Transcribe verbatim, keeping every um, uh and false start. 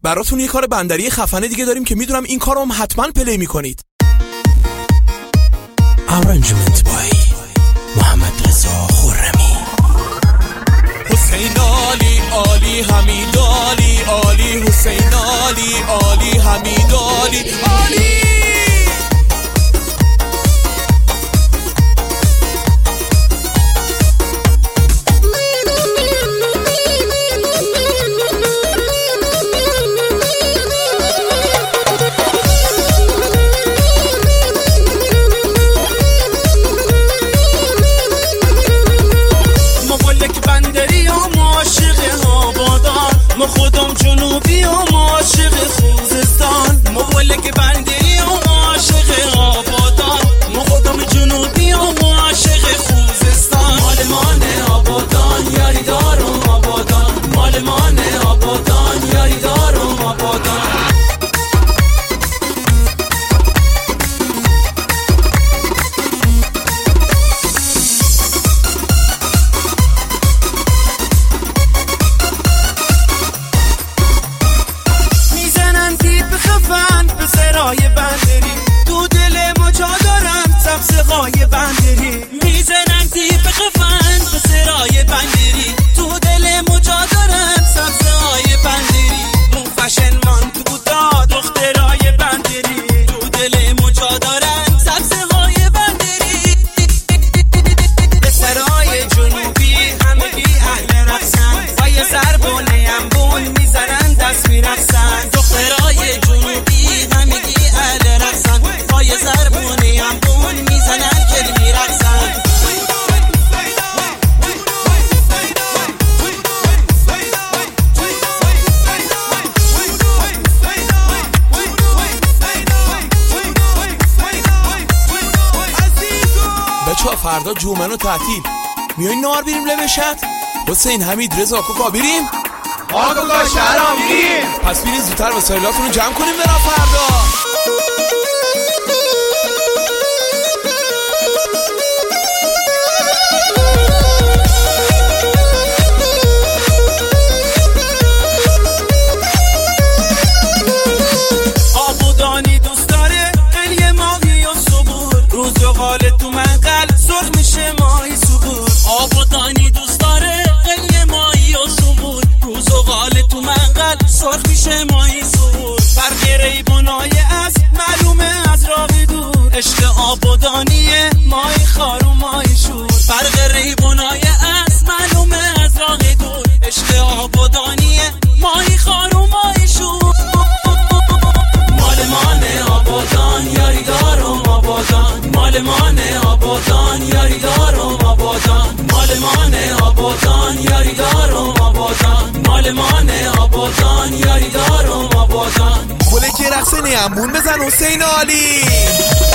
براتون یه کار بندری خفنه دیگه داریم که میدونم این کارو هم حتما پلی میکنید. Arrangement by محمد رضا خرمی. حسین علی علی حمید علی علی حسین علی علی حمید علی علی. ما خودم جنوبی و ما عاشق خوزستان، مولک بندری و ما عاشق آبادان. ما خودم جنوبی و ما عاشق خوزستان. مال مانه آبادان یاری دارم آبادان، مال مانه آبادان یاری دارم آبادان. بندری تو دل ما جا دارم سبز قای بندری، میزنن تیپ خفن به سرای بندری. تو دل ما جا دارم سبز قای بندری، مو فشن مان تو داد دخترای بندری. تو دل ما جا دارم سبز قای بندری. به سرای جنوبی همگی اهل رقصن، پای سربونه انبون میزنن دست میرقصن. دخترای جنوبی همگی اهل رقصن، پای زربونی هم بون میزنن که میرقصن. بچه ها فردا جومن و تعطیل میایین نهار بریم لبشت؟ حسین حمید رضا کوکا بریم؟ آقا شهرام بریم. پس برین زودتر وسایلاتون رو جمع کنیم برام فردا. آبودانی دوست داره قلیه ماهی و صبور، روز و غال تو منقل سرخ میشه ماهی صبور. آبودانی دوست داره قلیه ماهی و صبور، روز و غال تو منقل سرخ میشه ماهی صبور. فرق ریبونای از معلومه از راه دور، عشق آبودانیه ماهی خار و ماهی شور. فرق ریبونای از معلومه از راه دور، عشق آبودانیه ماهی خار و ماهی شور. مال مانه آبادان یاری دارم آبادان، مال مانه آبادان یاری دارم آبادان. مال مانه آبادان یاری دارم آبادان، مال مانه آبادان یاری دارم آبادان. گله که رقص نیمون بزن حسین علی.